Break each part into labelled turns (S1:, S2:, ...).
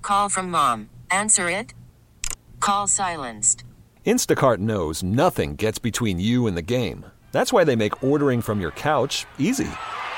S1: Call from mom. Answer it. Call silenced.
S2: Instacart knows nothing gets between you and the game. That's why they make ordering from your couch easy.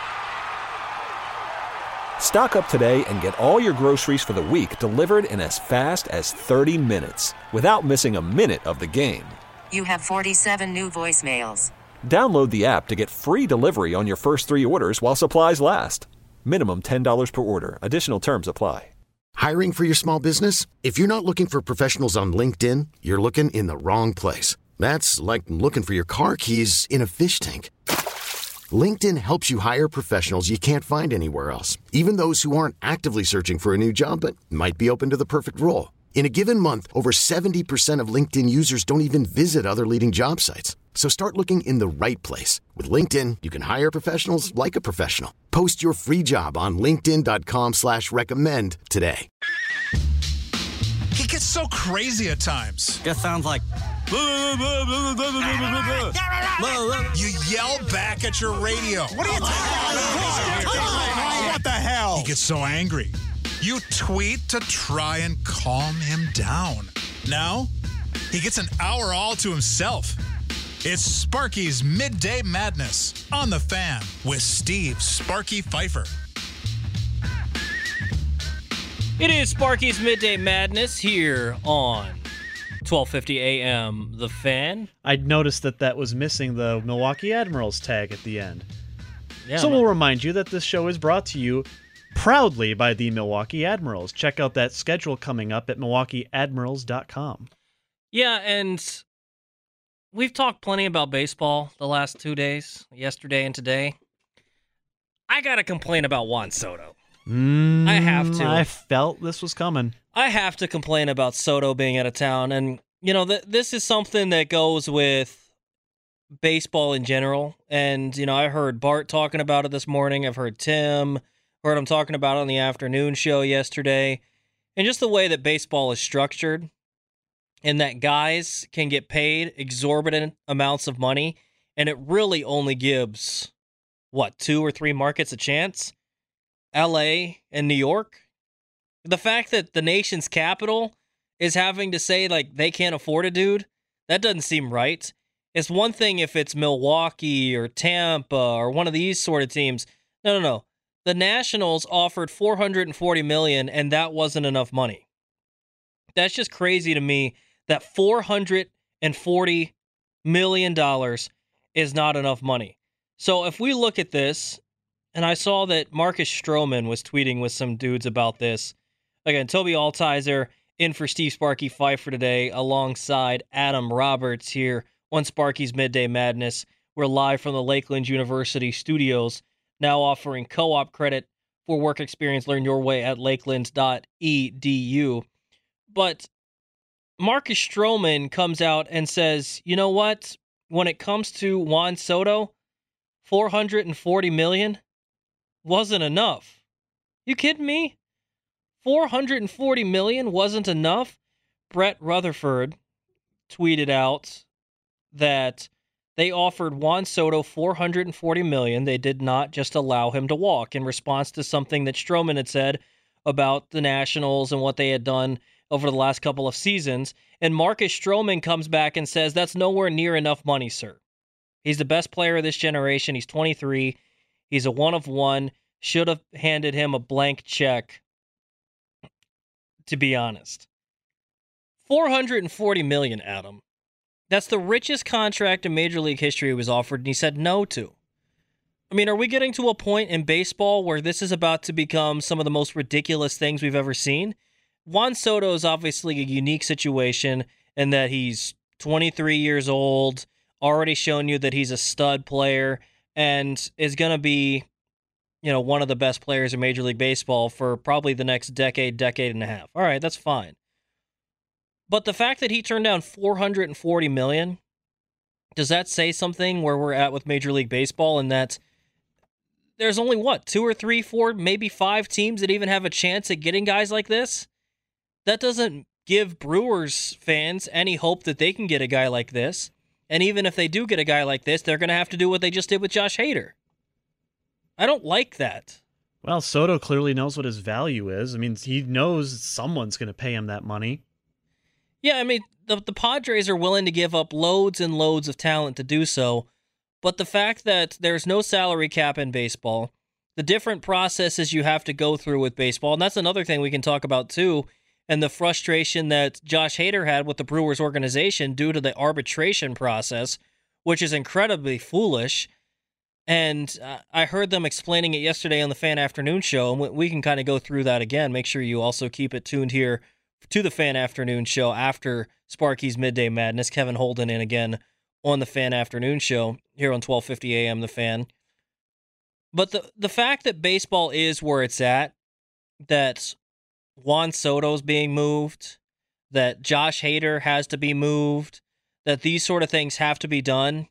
S2: Stock up today and get all your groceries for the week delivered in as fast as 30 minutes without missing a minute of the game.
S1: You have 47 new voicemails.
S2: Download the app to get free delivery on your first 3 orders while supplies last. Minimum $10 per order. Additional terms apply.
S3: Hiring for your small business? If you're not looking for professionals on LinkedIn, you're looking in the wrong place. That's like looking for your car keys in a fish tank. LinkedIn helps you hire professionals you can't find anywhere else, even those who aren't actively searching for a new job but might be open to the perfect role. In a given month, over 70% of LinkedIn users don't even visit other leading job sites. So start looking in the right place. With LinkedIn, you can hire professionals like a professional. Post your free job on linkedin.com/recommend today.
S4: He gets so crazy at times.
S5: Just sounds like...
S4: You yell back at your radio. What are you talking about? What the hell? He gets so angry. You tweet to try and calm him down. Now, he gets an hour all to himself. It's Sparky's Midday Madness on The Fan with Steve Sparky Pfeiffer.
S6: It is Sparky's Midday Madness here on 1250 AM The Fan.
S7: I'd noticed that was missing the Milwaukee Admirals tag at the end.
S6: Yeah,
S7: so we'll remind you that this show is brought to you proudly by the Milwaukee Admirals. Check out that schedule coming up at MilwaukeeAdmirals.com.
S6: Yeah, and we've talked plenty about baseball the last 2 days, yesterday and today. I got to complain about Juan Soto. I have to.
S7: I felt this was coming.
S6: I have to complain about Soto being out of town. And, you know, this is something that goes with baseball in general. And, you know, I heard Bart talking about it this morning. I've heard Tim. Heard him talking about it on the afternoon show yesterday. And just the way that baseball is structured and that guys can get paid exorbitant amounts of money, and it really only gives, 2 or 3 markets a chance? L.A. and New York? The fact that the nation's capital is having to say, like, they can't afford a dude, that doesn't seem right. It's one thing if it's Milwaukee or Tampa or one of these sort of teams. No. The Nationals offered $440 million, and that wasn't enough money. That's just crazy to me that $440 million is not enough money. So if we look at this, and I saw that Marcus Stroman was tweeting with some dudes about this. Again, Toby Altizer in for Steve Sparky Pfeiffer today alongside Adam Roberts here on Sparky's Midday Madness. We're live from the Lakeland University studios, now offering co-op credit for work experience. Learn your way at lakeland.edu. But Marcus Stroman comes out and says, you know what? When it comes to Juan Soto, $440 million wasn't enough. You kidding me? $440 million wasn't enough? Brett Rutherford tweeted out that they offered Juan Soto $440 million. They did not just allow him to walk in response to something that Stroman had said about the Nationals and what they had done over the last couple of seasons. And Marcus Stroman comes back and says, that's nowhere near enough money, sir. He's the best player of this generation. He's 23. He's a one of one. Should have handed him a blank check, to be honest. $440 million, Adam. That's the richest contract in Major League history was offered, and he said no to. I mean, are we getting to a point in baseball where this is about to become some of the most ridiculous things we've ever seen? Juan Soto is obviously a unique situation in that he's 23 years old, already shown you that he's a stud player, and is going to be, you know, one of the best players in Major League Baseball for probably the next decade and a half. All right, that's fine. But the fact that he turned down $440 million, does that say something where we're at with Major League Baseball, and that there's only, 2 or 3, 4, maybe 5 teams that even have a chance at getting guys like this? That doesn't give Brewers fans any hope that they can get a guy like this. And even if they do get a guy like this, they're going to have to do what they just did with Josh Hader. I don't like that.
S7: Well, Soto clearly knows what his value is. I mean, he knows someone's going to pay him that money.
S6: Yeah, I mean, the Padres are willing to give up loads and loads of talent to do so, but the fact that there's no salary cap in baseball, the different processes you have to go through with baseball, and that's another thing we can talk about too, and the frustration that Josh Hader had with the Brewers organization due to the arbitration process, which is incredibly foolish. And I heard them explaining it yesterday on the Fan Afternoon Show, and we can kind of go through that again. Make sure you also keep it tuned here to the Fan Afternoon Show after Sparky's Midday Madness. Kevin Holden in again on the Fan Afternoon Show here on 1250 AM The Fan. But the fact that baseball is where it's at, that Juan Soto's being moved, that Josh Hader has to be moved, that these sort of things have to be done,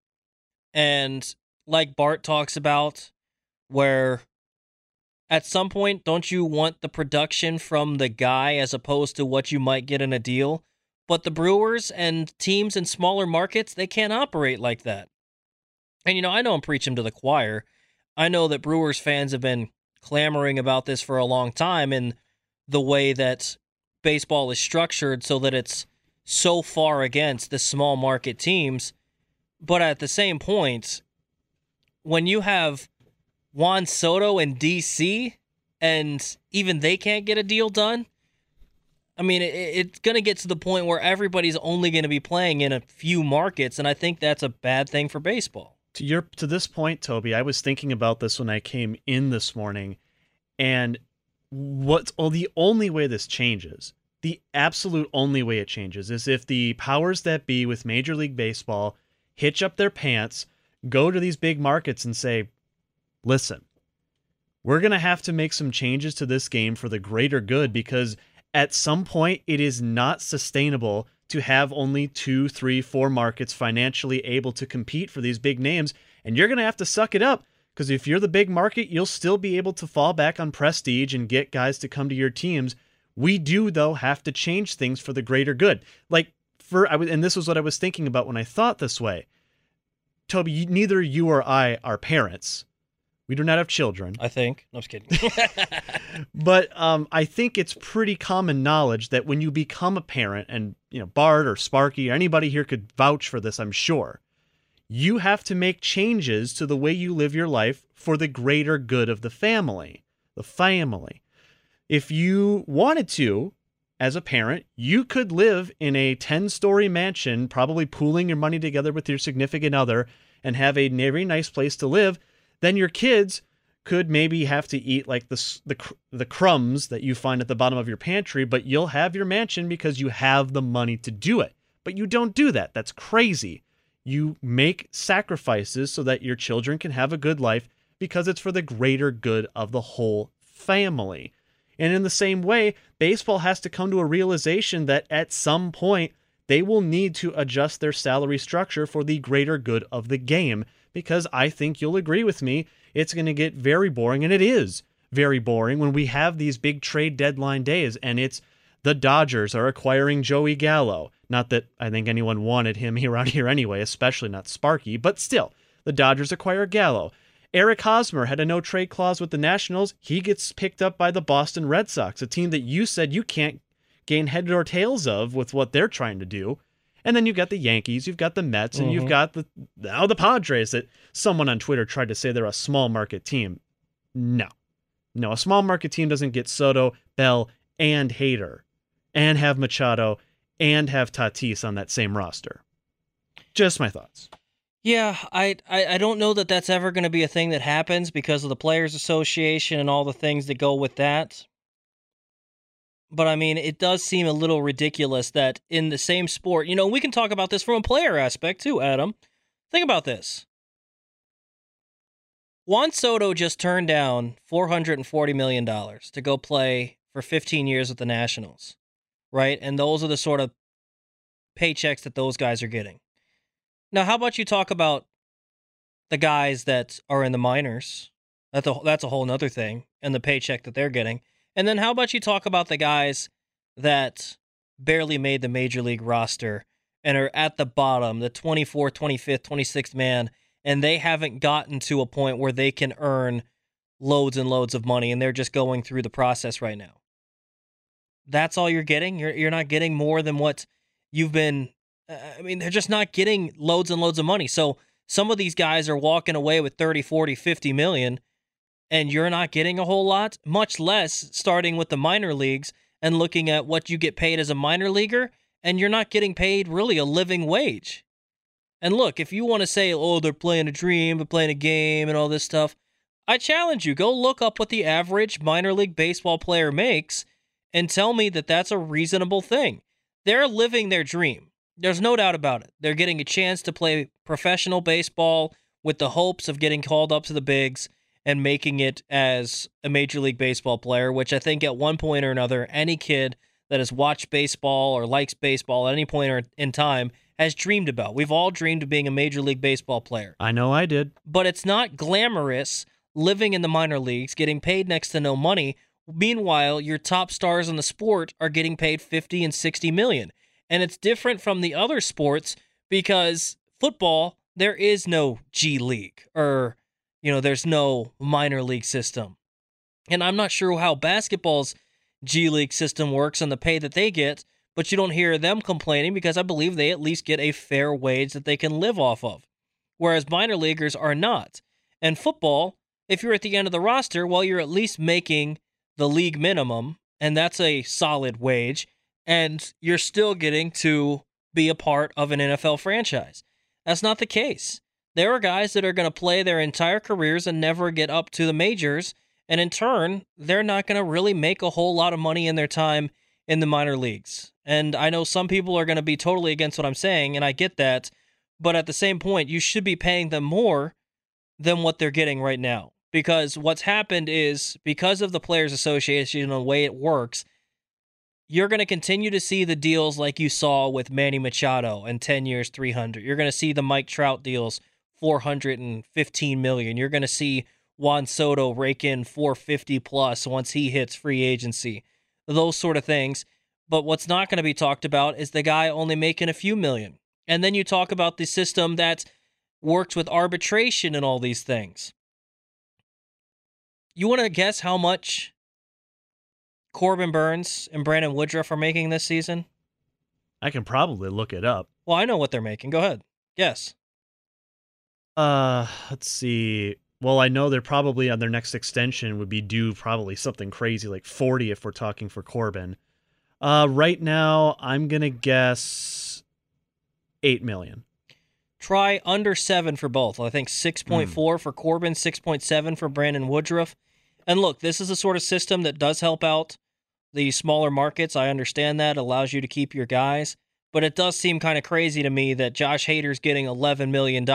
S6: and like Bart talks about, where at some point, don't you want the production from the guy as opposed to what you might get in a deal? But the Brewers and teams in smaller markets, they can't operate like that. And, I know I'm preaching to the choir. I know that Brewers fans have been clamoring about this for a long time, and the way that baseball is structured so that it's so far against the small market teams. But at the same point, when you have Juan Soto in D.C. and even they can't get a deal done, I mean, it's going to get to the point where everybody's only going to be playing in a few markets, and I think that's a bad thing for baseball.
S7: To this point, Toby, I was thinking about this when I came in this morning, and the only way this changes, the absolute only way it changes, is if the powers that be with Major League Baseball hitch up their pants, go to these big markets and say, listen, we're going to have to make some changes to this game for the greater good, because at some point it is not sustainable to have only 2, 3, 4 markets financially able to compete for these big names. And you're going to have to suck it up, because if you're the big market, you'll still be able to fall back on prestige and get guys to come to your teams. We do, though, have to change things for the greater good. And this was what I was thinking about when I thought this way. Toby, neither you or I are parents. We do not have children.
S6: I think. No, I'm just kidding.
S7: But I think it's pretty common knowledge that when you become a parent, and Bart or Sparky or anybody here could vouch for this, I'm sure, you have to make changes to the way you live your life for the greater good of the family. If you wanted to, as a parent, you could live in a 10-story mansion, probably pooling your money together with your significant other, and have a very nice place to live. Then your kids could maybe have to eat like the crumbs that you find at the bottom of your pantry, but you'll have your mansion because you have the money to do it. But you don't do that. That's crazy. You make sacrifices so that your children can have a good life because it's for the greater good of the whole family. And in the same way, baseball has to come to a realization that at some point they will need to adjust their salary structure for the greater good of the game, because I think you'll agree with me, it's going to get very boring, and it is very boring when we have these big trade deadline days, and it's the Dodgers are acquiring Joey Gallo. Not that I think anyone wanted him around here anyway, especially not Sparky, but still, the Dodgers acquire Gallo. Eric Hosmer had a no-trade clause with the Nationals. He gets picked up by the Boston Red Sox, a team that you said you can't gain head or tails of with what they're trying to do. And then you've got the Yankees, you've got the Mets, and you've got the Padres, that someone on Twitter tried to say they're a small market team. No, a small market team doesn't get Soto, Bell, and Hader, and have Machado, and have Tatis on that same roster. Just my thoughts.
S6: Yeah, I don't know that that's ever going to be a thing that happens because of the Players Association and all the things that go with that. But, I mean, it does seem a little ridiculous that in the same sport, we can talk about this from a player aspect too, Adam. Think about this. Juan Soto just turned down $440 million to go play for 15 years with the Nationals, right? And those are the sort of paychecks that those guys are getting. Now, how about you talk about the guys that are in the minors? That's a whole nother thing, and the paycheck that they're getting. And then how about you talk about the guys that barely made the Major League roster and are at the bottom, the 24th, 25th, 26th man, and they haven't gotten to a point where they can earn loads and loads of money, and they're just going through the process right now. That's all you're getting? You're not getting more than what you've been... they're just not getting loads and loads of money. So some of these guys are walking away with 30, 40, 50 million, and you're not getting a whole lot, much less starting with the minor leagues and looking at what you get paid as a minor leaguer, and you're not getting paid really a living wage. And look, if you want to say, oh, they're playing a dream, they're playing a game and all this stuff, I challenge you, go look up what the average minor league baseball player makes and tell me that that's a reasonable thing. They're living their dream. There's no doubt about it. They're getting a chance to play professional baseball with the hopes of getting called up to the bigs and making it as a Major League Baseball player, which I think at one point or another, any kid that has watched baseball or likes baseball at any point in time has dreamed about. We've all dreamed of being a Major League Baseball player.
S7: I know I did.
S6: But it's not glamorous living in the minor leagues, getting paid next to no money. Meanwhile, your top stars in the sport are getting paid 50 and 60 million. And it's different from the other sports because football, there is no G League or, there's no minor league system. And I'm not sure how basketball's G League system works and the pay that they get, but you don't hear them complaining because I believe they at least get a fair wage that they can live off of, whereas minor leaguers are not. And football, if you're at the end of the roster, well, you're at least making the league minimum, and that's a solid wage, and you're still getting to be a part of an NFL franchise. That's not the case. There are guys that are going to play their entire careers and never get up to the majors, and in turn, they're not going to really make a whole lot of money in their time in the minor leagues. And I know some people are going to be totally against what I'm saying, and I get that, but at the same point, you should be paying them more than what they're getting right now. Because what's happened is, because of the Players Association and the way it works, you're going to continue to see the deals like you saw with Manny Machado and 10 years, 300. You're going to see the Mike Trout deals, 415 million. You're going to see Juan Soto rake in 450 plus once he hits free agency. Those sort of things. But what's not going to be talked about is the guy only making a few million. And then you talk about the system that works with arbitration and all these things. You want to guess how much Corbin Burnes and Brandon Woodruff are making this season?
S7: I can probably look it up.
S6: Well, I know what they're making. Go ahead. Guess.
S7: Let's see. Well, I know they're probably on their next extension would be due probably something crazy like 40 if we're talking for Corbin. Right now, I'm going to guess 8 million.
S6: Try under 7 for both. I think 6.4 for Corbin, 6.7 for Brandon Woodruff. And look, this is a sort of system that does help out the smaller markets. I understand that. It allows you to keep your guys. But it does seem kind of crazy to me that Josh Hader's getting $11 million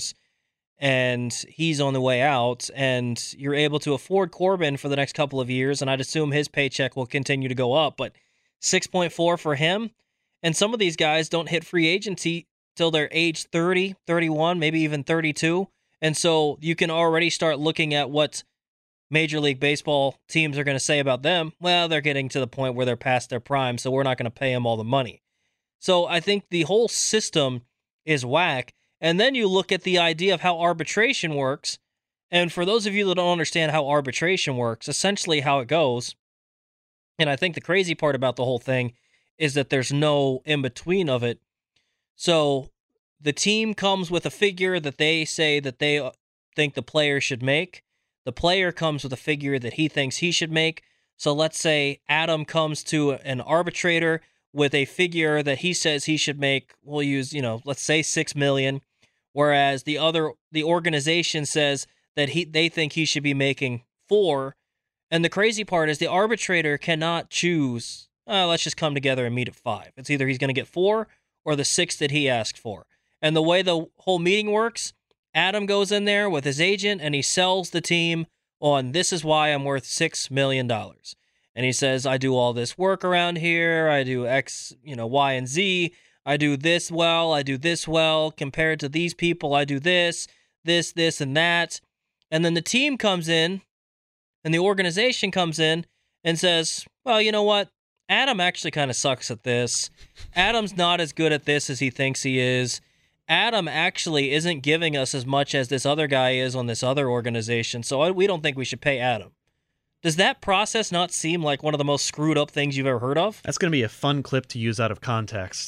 S6: and he's on the way out, and you're able to afford Corbin for the next couple of years, and I'd assume his paycheck will continue to go up. But 6.4 for him, and some of these guys don't hit free agency till they're age 30, 31, maybe even 32. And so you can already start looking at what Major League Baseball teams are going to say about them. Well, they're getting to the point where they're past their prime, so we're not going to pay them all the money. So I think the whole system is whack. And then you look at the idea of how arbitration works. And for those of you that don't understand how arbitration works, essentially how it goes, and I think the crazy part about the whole thing is that there's no in-between of it. So the team comes with a figure that they say that they think the player should make. The player comes with a figure that he thinks he should make. So let's say Adam comes to an arbitrator with a figure that he says he should make. We'll use, let's say $6 million, whereas the organization says that they think he should be making $4 million. And the crazy part is the arbitrator cannot choose, let's just come together and meet at $5 million. It's either he's going to get $4 million or the $6 million that he asked for. And the way the whole meeting works, Adam goes in there with his agent and he sells the team on, this is why I'm worth $6 million. And he says, I do all this work around here. I do X, Y, and Z. I do this well. I do this well. Compared to these people, I do this, and that. And then the team comes in and the organization comes in and says, well, you know what? Adam actually kind of sucks at this. Adam's not as good at this as he thinks he is. Adam actually isn't giving us as much as this other guy is on this other organization, so we don't think we should pay Adam. Does that process not seem like one of the most screwed up things you've ever heard of?
S7: That's going to be a fun clip to use out of context.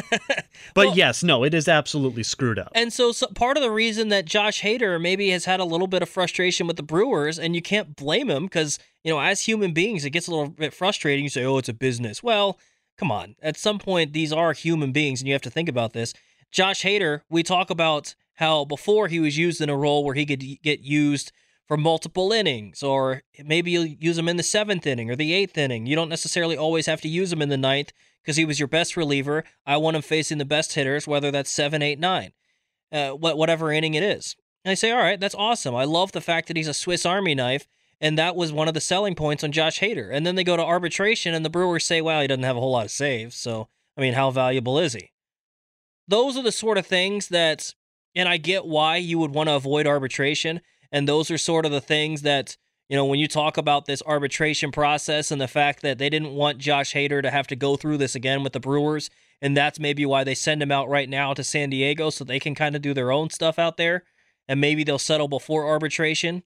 S7: But yes, no, it is absolutely screwed up.
S6: And so part of the reason that Josh Hader maybe has had a little bit of frustration with the Brewers, and you can't blame him because, as human beings, it gets a little bit frustrating. You say, oh, it's a business. Well, come on. At some point, these are human beings, and you have to think about this. Josh Hader, we talk about how before he was used in a role where he could get used for multiple innings, or maybe you'll use him in the 7th inning or the 8th inning. You don't necessarily always have to use him in the 9th because he was your best reliever. I want him facing the best hitters, whether that's 7, 8, 9, whatever inning it is. And I say, all right, that's awesome. I love the fact that he's a Swiss Army knife, and that was one of the selling points on Josh Hader. And then they go to arbitration, and the Brewers say, well, he doesn't have a whole lot of saves, so, how valuable is he? Those are the sort of things that, and I get why you would want to avoid arbitration, and those are sort of the things that, when you talk about this arbitration process and the fact that they didn't want Josh Hader to have to go through this again with the Brewers, and that's maybe why they send him out right now to San Diego so they can kind of do their own stuff out there, and maybe they'll settle before arbitration.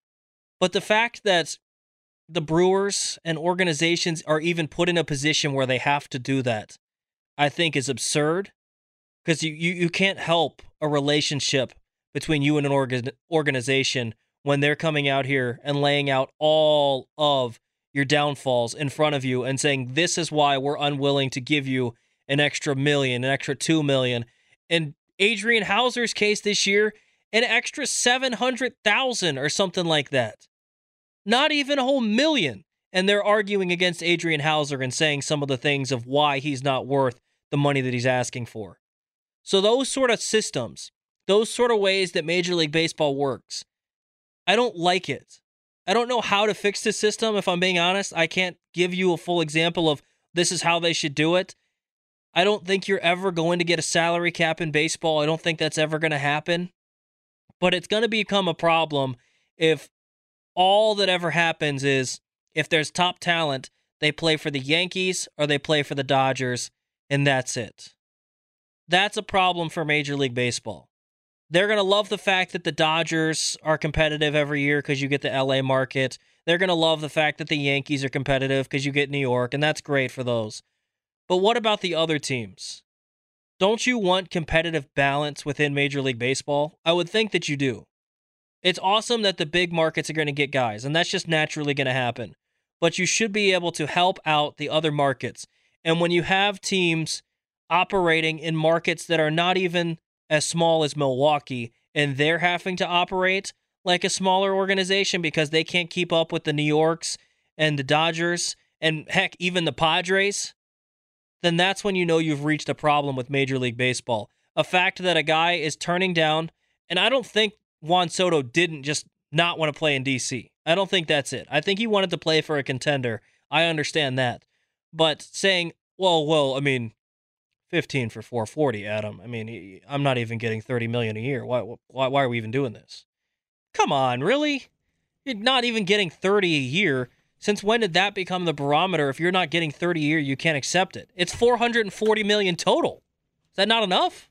S6: But the fact that the Brewers and organizations are even put in a position where they have to do that, I think is absurd, because you can't help a relationship between you and an organization when they're coming out here and laying out all of your downfalls in front of you and saying, this is why we're unwilling to give you an extra $1 million, an extra $2 million. In Adrian Hauser's case this year, an extra $700,000 or something like that. Not even a whole $1 million. And they're arguing against Adrian Hauser and saying some of the things of why he's not worth the money that he's asking for. So those sort of systems, those sort of ways that Major League Baseball works, I don't like it. I don't know how to fix this system, if I'm being honest. I can't give you a full example of this is how they should do it. I don't think you're ever going to get a salary cap in baseball. I don't think that's ever going to happen. But it's going to become a problem if all that ever happens is if there's top talent, they play for the Yankees or they play for the Dodgers, and that's it. That's a problem for Major League Baseball. They're going to love the fact that the Dodgers are competitive every year because you get the LA market. They're going to love the fact that the Yankees are competitive because you get New York, and that's great for those. But what about the other teams? Don't you want competitive balance within Major League Baseball? I would think that you do. It's awesome that the big markets are going to get guys, and that's just naturally going to happen. But you should be able to help out the other markets. And when you have teams operating in markets that are not even as small as Milwaukee, and they're having to operate like a smaller organization because they can't keep up with the New Yorks and the Dodgers, and heck, even the Padres, then that's when you know you've reached a problem with Major League Baseball. A fact that a guy is turning down, and I don't think Juan Soto didn't just not want to play in D.C. I don't think that's it. I think he wanted to play for a contender. I understand that. But saying, well, 15 for 440, Adam. I'm not even getting $30 million a year. Why are we even doing this? Come on, really? You're not even getting 30 a year. Since when did that become the barometer? If you're not getting 30 a year, you can't accept it. It's $440 million total. Is that not enough?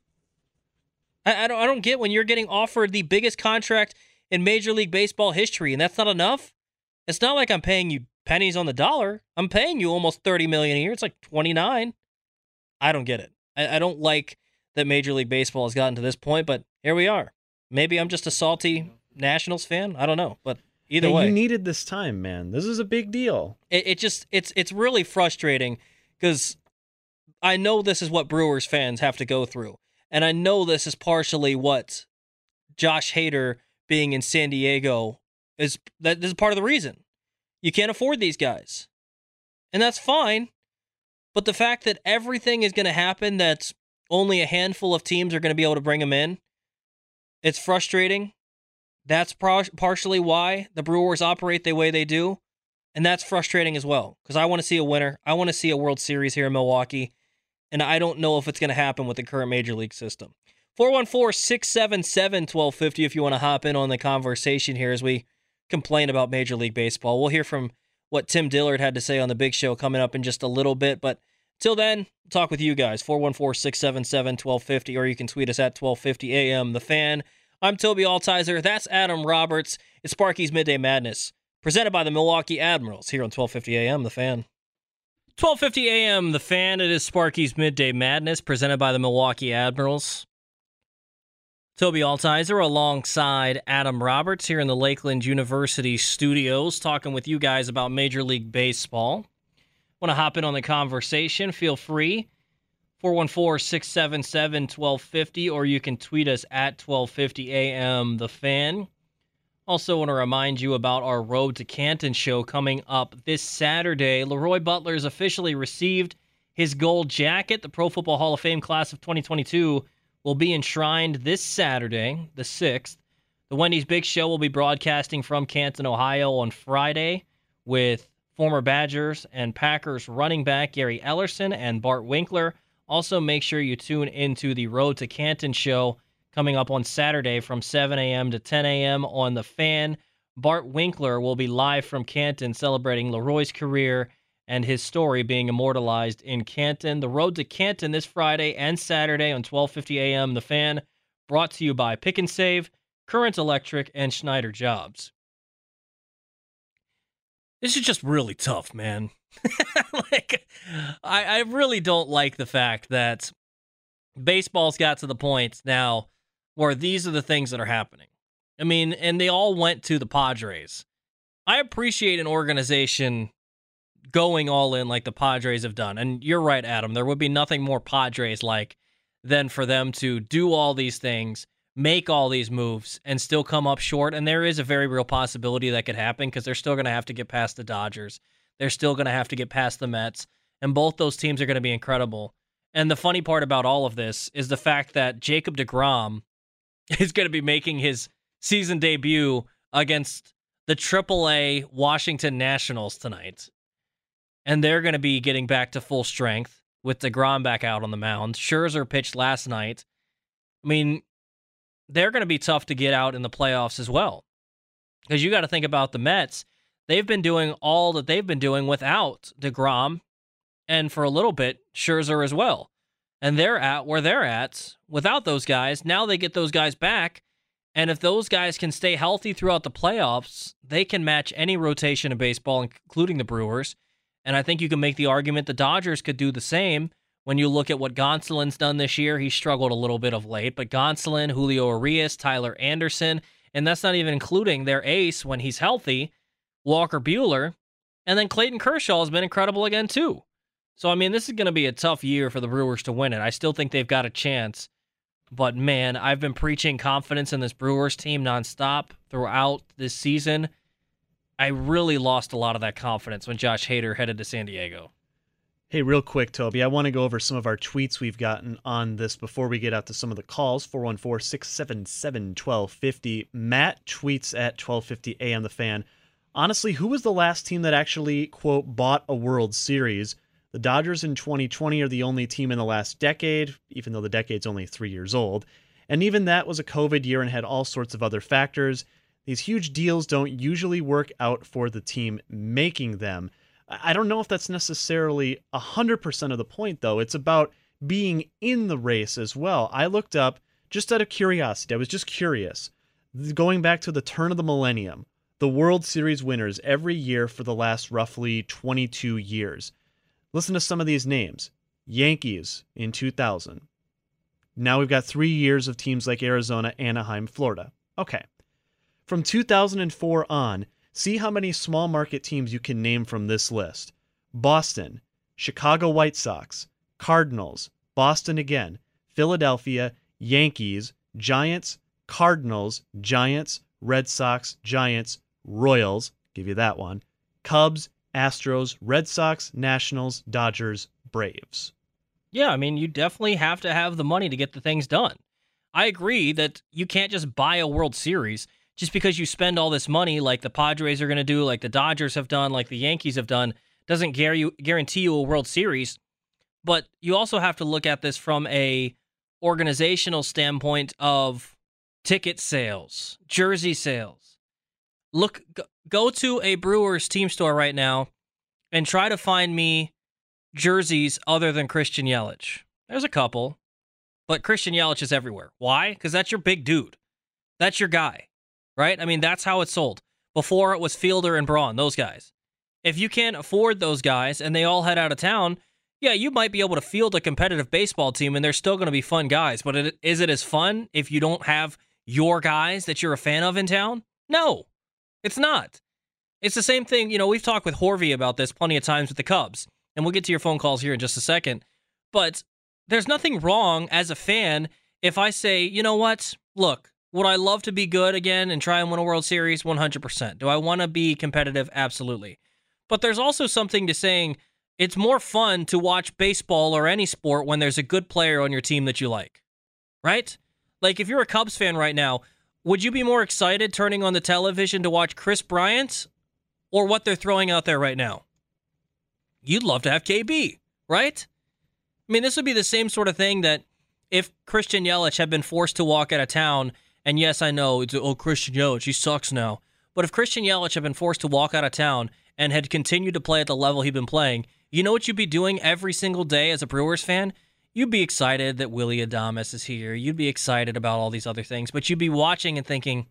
S6: I don't get when you're getting offered the biggest contract in Major League Baseball history, and that's not enough. It's not like I'm paying you pennies on the dollar. I'm paying you almost $30 million a year. It's like 29. I don't get it. I don't like that Major League Baseball has gotten to this point, but here we are. Maybe I'm just a salty Nationals fan. I don't know, but either way,
S7: you needed this time, man. This is a big deal.
S6: It's really frustrating because I know this is what Brewers fans have to go through, and I know this is partially what Josh Hader being in San Diego is. That this is part of the reason. You can't afford these guys, and that's fine. But the fact that everything is going to happen, that only a handful of teams are going to be able to bring him in, it's frustrating. That's partially why the Brewers operate the way they do, and that's frustrating as well, because I want to see a winner. I want to see a World Series here in Milwaukee, and I don't know if it's going to happen with the current Major League system. 414-677-1250 if you want to hop in on the conversation here as we complain about Major League Baseball. We'll hear from what Tim Dillard had to say on the Big Show coming up in just a little bit, but Till then, talk with you guys, 414-677-1250, or you can tweet us at 1250 AM The Fan. I'm Toby Altizer. That's Adam Roberts. It's Sparky's Midday Madness, presented by the Milwaukee Admirals here on 1250 AM The Fan. 1250 AM The Fan. It is Sparky's Midday Madness, presented by the Milwaukee Admirals. Toby Altizer alongside Adam Roberts here in the Lakeland University studios, talking with you guys about Major League Baseball. Want to hop in on the conversation? Feel free. 414-677-1250, or you can tweet us at 1250 AM The Fan. Also want to remind you about our Road to Canton show coming up this Saturday. Leroy Butler's officially received his gold jacket. The Pro Football Hall of Fame class of 2022 will be enshrined this Saturday, the 6th. The Wendy's Big Show will be broadcasting from Canton, Ohio on Friday with former Badgers and Packers running back Gary Ellerson and Bart Winkler. Also, make sure you tune into the Road to Canton show coming up on Saturday from 7 a.m. to 10 a.m. on The Fan. Bart Winkler will be live from Canton celebrating Leroy's career and his story being immortalized in Canton. The Road to Canton this Friday and Saturday on 1250 a.m. The Fan, brought to you by Pick and Save, Current Electric, and Schneider Jobs. This is just really tough, man. I really don't like the fact that baseball's got to the point now where these are the things that are happening. I mean, and they all went to the Padres. I appreciate an organization going all in like the Padres have done. And you're right, Adam. There would be nothing more Padres-like than for them to do all these things, make all these moves, and still come up short. And there is a very real possibility that could happen because they're still going to have to get past the Dodgers. They're still going to have to get past the Mets. And both those teams are going to be incredible. And the funny part about all of this is the fact that Jacob deGrom is going to be making his season debut against the AAA Washington Nationals tonight. And they're going to be getting back to full strength with deGrom back out on the mound. Scherzer pitched last night. I mean, they're going to be tough to get out in the playoffs as well. Because you got to think about the Mets. They've been doing all that they've been doing without deGrom, and for a little bit, Scherzer as well. And they're at where they're at without those guys. Now they get those guys back, and if those guys can stay healthy throughout the playoffs, they can match any rotation in baseball, including the Brewers. And I think you can make the argument the Dodgers could do the same. When you look at what Gonsolin's done this year, he struggled a little bit of late, but Gonsolin, Julio Urias, Tyler Anderson, and that's not even including their ace when he's healthy, Walker Buehler, and then Clayton Kershaw has been incredible again too. So, I mean, this is going to be a tough year for the Brewers to win it. I still think they've got a chance, but man, I've been preaching confidence in this Brewers team nonstop throughout this season. I really lost a lot of that confidence when Josh Hader headed to San Diego.
S7: Hey, real quick, Toby, I want to go over some of our tweets we've gotten on this before we get out to some of the calls. 414-677-1250. Matt tweets at 1250 AM The Fan. Honestly, who was the last team that actually, quote, bought a World Series? The Dodgers in 2020 are the only team in the last decade, even though the decade's only 3 years old. And even that was a COVID year and had all sorts of other factors. These huge deals don't usually work out for the team making them. I don't know if that's necessarily 100% of the point, though. It's about being in the race as well. I looked up, just out of curiosity, I was just curious, going back to the turn of the millennium, the World Series winners every year for the last roughly 22 years. Listen to some of these names. Yankees in 2000. Now we've got 3 years of teams like Arizona, Anaheim, Florida. Okay. From 2004 on, see how many small market teams you can name from this list. Boston, Chicago White Sox, Cardinals, Boston again, Philadelphia, Yankees, Giants, Cardinals, Giants, Red Sox, Giants, Royals, give you that one, Cubs, Astros, Red Sox, Nationals, Dodgers, Braves.
S6: Yeah, I mean, you definitely have to have the money to get the things done. I agree that you can't just buy a World Series just because you spend all this money like the Padres are going to do, like the Dodgers have done, like the Yankees have done, doesn't guarantee you a World Series. But you also have to look at this from a organizational standpoint of ticket sales, jersey sales. Go to a Brewers team store right now and try to find me jerseys other than Christian Yelich? There's a couple, but Christian Yelich is everywhere. Why? Because that's your big dude. That's your guy, right? I mean, that's how it's sold. Before it was Fielder and Braun, those guys. If you can't afford those guys and they all head out of town, yeah, you might be able to field a competitive baseball team and they're still going to be fun guys. But is it as fun if you don't have your guys that you're a fan of in town? No, it's not. It's the same thing. You know, we've talked with Horvey about this plenty of times with the Cubs, and we'll get to your phone calls here in just a second. But there's nothing wrong as a fan if I say, you know what? Look, would I love to be good again and try and win a World Series? 100%. Do I want to be competitive? Absolutely. But there's also something to saying it's more fun to watch baseball or any sport when there's a good player on your team that you like, right? Like if you're a Cubs fan right now, would you be more excited turning on the television to watch Chris Bryant or what they're throwing out there right now? You'd love to have KB, right? I mean, this would be the same sort of thing that if Christian Yelich had been forced to walk out of town, and yes, I know, Christian Yelich, he sucks now. But if Christian Yelich had been forced to walk out of town and had continued to play at the level he'd been playing, you know what you'd be doing every single day as a Brewers fan? You'd be excited that Willy Adames is here. You'd be excited about all these other things. But you'd be watching and thinking,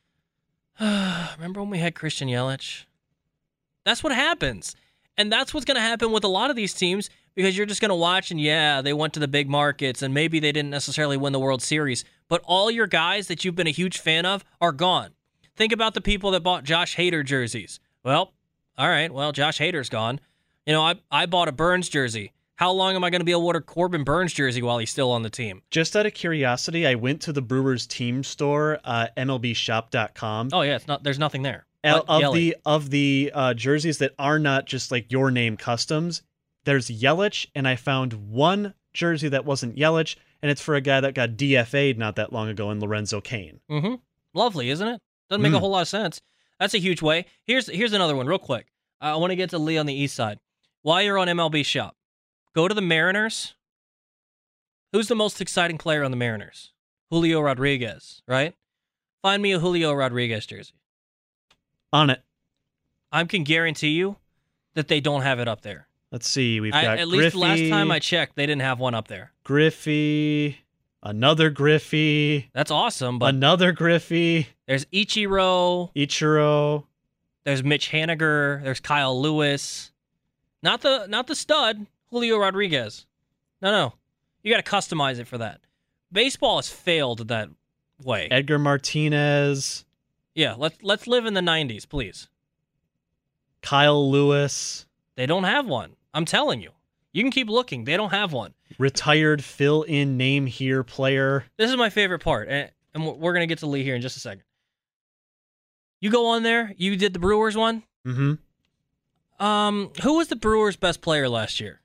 S6: remember when we had Christian Yelich? That's what happens. And that's what's going to happen with a lot of these teams because you're just going to watch and, yeah, they went to the big markets and maybe they didn't necessarily win the World Series. But all your guys that you've been a huge fan of are gone. Think about the people that bought Josh Hader jerseys. Well, all right, well, Josh Hader's gone. You know, I bought a Burns jersey. How long am I going to be able to wear a Corbin Burns jersey while he's still on the team?
S7: Just out of curiosity, I went to the Brewers team store, MLBshop.com.
S6: Oh, yeah, there's nothing there.
S7: Of the jerseys that are not just like your name customs, there's Yelich, and I found one jersey that wasn't Yelich, and it's for a guy that got DFA'd not that long ago in Lorenzo Cain.
S6: Mm-hmm. Lovely, isn't it? Doesn't make a whole lot of sense. That's a huge way. Here's another one real quick. I want to get to Lee on the east side. While you're on MLB Shop, go to the Mariners. Who's the most exciting player on the Mariners? Julio Rodriguez, right? Find me a Julio Rodriguez jersey.
S7: On it.
S6: I can guarantee you that they don't have it up there.
S7: Let's see. We've got
S6: at least the last time I checked, they didn't have one up there.
S7: Griffey, another Griffey.
S6: That's awesome, but
S7: another Griffey.
S6: There's Ichiro. There's Mitch Haniger. There's Kyle Lewis. Not the stud, Julio Rodriguez. No. You got to customize it for that. Baseball has failed that way.
S7: Edgar Martinez.
S6: Yeah, let's live in the 90s, please.
S7: Kyle Lewis.
S6: They don't have one. I'm telling you. You can keep looking. They don't have one.
S7: Retired fill-in name here player.
S6: This is my favorite part, and we're going to get to Lee here in just a second. You go on there. You did the Brewers one?
S7: Mm-hmm.
S6: Who was the Brewers' best player last year?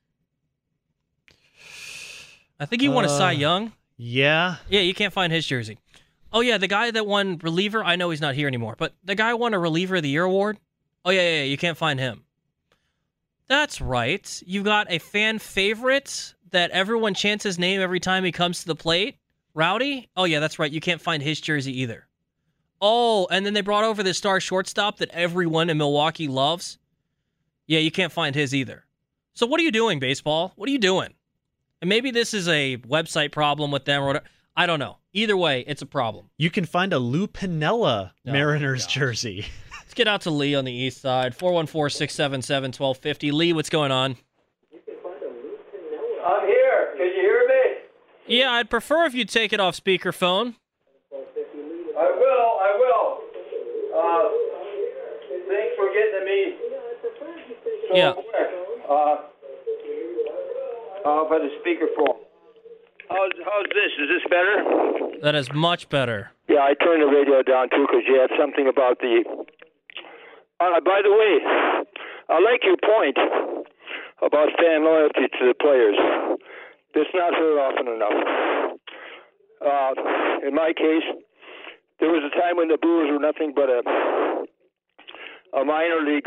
S6: I think he won a Cy Young.
S7: Yeah.
S6: Yeah, you can't find his jersey. Oh, yeah, the guy that won reliever. I know he's not here anymore, but the guy won a reliever of the year award. Oh, yeah, you can't find him. That's right. You got a fan favorite that everyone chants his name every time he comes to the plate. Rowdy? Oh, yeah, that's right. You can't find his jersey either. Oh, and then they brought over this star shortstop that everyone in Milwaukee loves. Yeah, you can't find his either. So what are you doing, baseball? What are you doing? And maybe this is a website problem with them or whatever. I don't know. Either way, it's a problem.
S7: You can find a Lou Piniella Mariners jersey.
S6: Let's get out to Lee on the east side. 414-677-1250. Lee, what's going on?
S5: I'm here. Can you hear me?
S6: Yeah, I'd prefer if you'd take it off speakerphone.
S5: I will. Thanks for getting to me so quick. By the speakerphone. How's this? Is this better?
S6: That is much better.
S5: Yeah, I turned the radio down too because you had something about the. By the way, I like your point about fan loyalty to the players. That's not heard often enough. In my case, there was a time when the Brewers were nothing but a minor league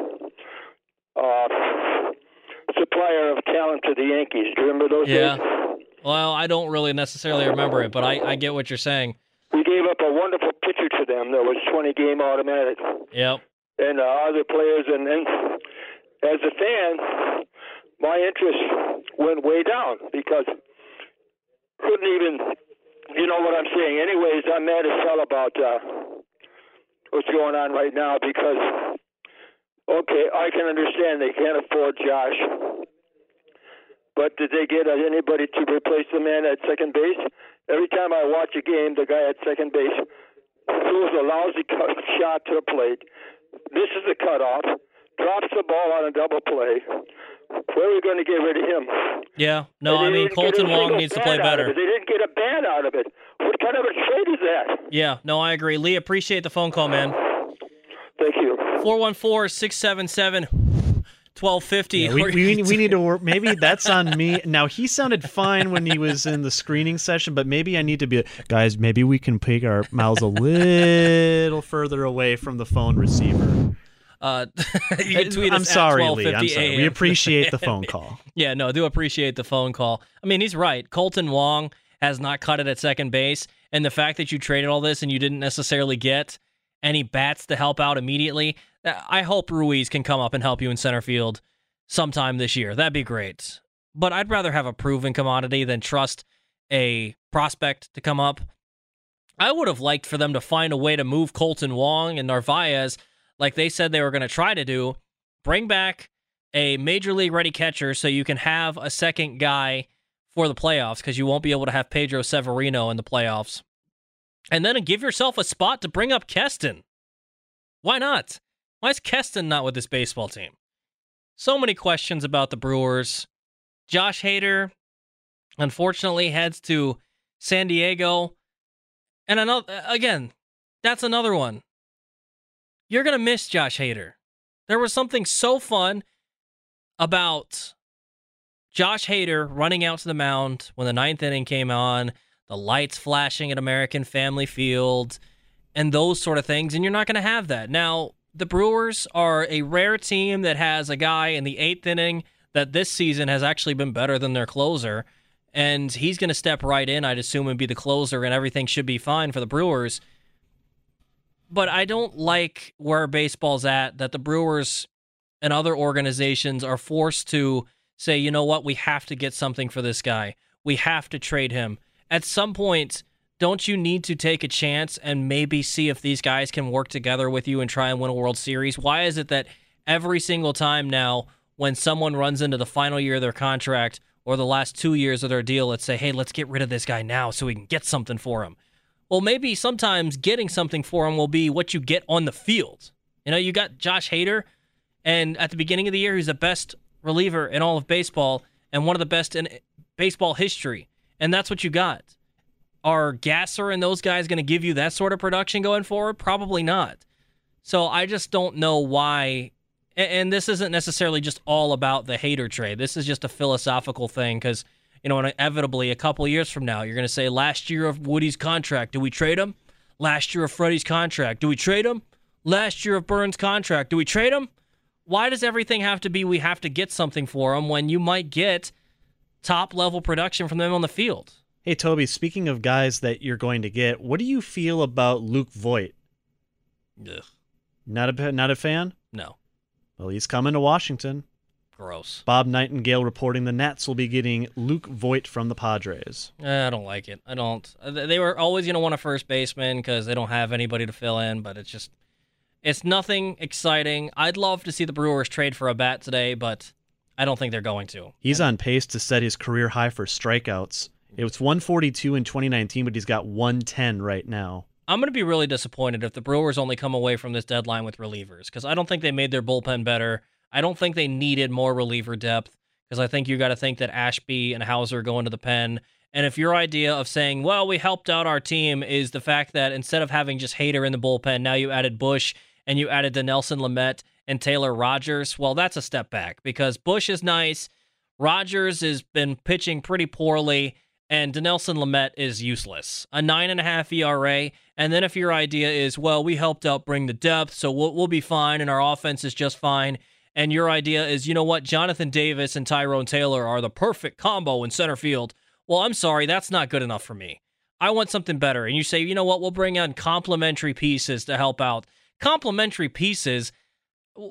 S5: supplier of talent to the Yankees. Do you remember those days?
S6: Well, I don't really necessarily remember it, but I get what you're saying.
S5: We gave up a wonderful pitcher to them that was 20-game automatic.
S6: Yep.
S5: And other players. And as a fan, my interest went way down because couldn't even, you know what I'm saying. Anyways, I'm mad as hell about what's going on right now because, okay, I can understand they can't afford Josh, but did they get anybody to replace the man at second base? Every time I watch a game, the guy at second base throws a lousy shot to the plate, misses the cutoff, drops the ball on a double play. Where are we going to get rid of him?
S6: Yeah, no, I mean, Colton Wong needs to play better.
S5: They didn't get a bat out of it. What kind of a trade is that?
S6: Yeah, no, I agree. Lee, appreciate the phone call, man.
S5: Thank you.
S6: 414-677-1250.
S7: Yeah, we need to work. Maybe that's on me. Now, he sounded fine when he was in the screening session, but maybe I need to be, guys, maybe we can take our mouths a little further away from the phone receiver.
S6: You can tweet us
S7: I'm sorry,
S6: at
S7: Lee. I'm sorry. We appreciate the phone call.
S6: Yeah, no, do appreciate the phone call. I mean, he's right. Colton Wong has not cut it at second base, and the fact that you traded all this and you didn't necessarily get any bats to help out immediately, I hope Ruiz can come up and help you in center field sometime this year. That'd be great. But I'd rather have a proven commodity than trust a prospect to come up. I would have liked for them to find a way to move Colton Wong and Narvaez like they said they were going to try to do, bring back a major league ready catcher so you can have a second guy for the playoffs because you won't be able to have Pedro Severino in the playoffs. And then give yourself a spot to bring up Keston. Why not? Why is Keston not with this baseball team? So many questions about the Brewers. Josh Hader, unfortunately, heads to San Diego. And again, that's another one. You're going to miss Josh Hader. There was something so fun about Josh Hader running out to the mound when the ninth inning came on, the lights flashing at American Family Field, and those sort of things, and you're not going to have that. Now, the Brewers are a rare team that has a guy in the eighth inning that this season has actually been better than their closer, and he's going to step right in, I'd assume, and be the closer, and everything should be fine for the Brewers. But I don't like where baseball's at, that the Brewers and other organizations are forced to say, you know what, we have to get something for this guy. We have to trade him. At some point, don't you need to take a chance and maybe see if these guys can work together with you and try and win a World Series? Why is it that every single time now when someone runs into the final year of their contract or the last 2 years of their deal, let's say, hey, let's get rid of this guy now so we can get something for him? Well, maybe sometimes getting something for him will be what you get on the field. You know, you got Josh Hader, and at the beginning of the year, he's the best reliever in all of baseball and one of the best in baseball history. And that's what you got. Are Gasser and those guys going to give you that sort of production going forward? Probably not. So I just don't know why. And this isn't necessarily just all about the Hader trade. This is just a philosophical thing because, you know, inevitably a couple of years from now, you're going to say, last year of Woody's contract, do we trade him? Last year of Freddie's contract, do we trade him? Last year of Burns' contract, do we trade him? Why does everything have to be we have to get something for him when you might get top-level production from them on the field?
S7: Hey, Toby, speaking of guys that you're going to get, what do you feel about Luke Voit?
S6: Ugh.
S7: Not a fan?
S6: No.
S7: Well, he's coming to Washington.
S6: Gross.
S7: Bob Nightingale reporting the Nats will be getting Luke Voit from the Padres.
S6: I don't like it. I don't. They were always going to want a first baseman because they don't have anybody to fill in, but it's nothing exciting. I'd love to see the Brewers trade for a bat today, but I don't think they're going to.
S7: He's on pace to set his career high for strikeouts. It was 142 in 2019, but he's got 110 right now.
S6: I'm going to be really disappointed if the Brewers only come away from this deadline with relievers because I don't think they made their bullpen better. I don't think they needed more reliever depth because I think you got to think that Ashby and Hauser go into the pen. And if your idea of saying, well, we helped out our team is the fact that instead of having just Hader in the bullpen, now you added Bush and you added Dinelson Lamet and Taylor Rogers, well, that's a step back because Bush is nice, Rogers has been pitching pretty poorly, and Dinelson Lamet is useless. A 9.5 ERA, and then if your idea is, well, we helped out bring the depth, so we'll be fine, and our offense is just fine, and your idea is, you know what, Jonathan Davis and Tyrone Taylor are the perfect combo in center field, well, I'm sorry, that's not good enough for me. I want something better, and you say, you know what, we'll bring on complementary pieces to help out. Complementary pieces,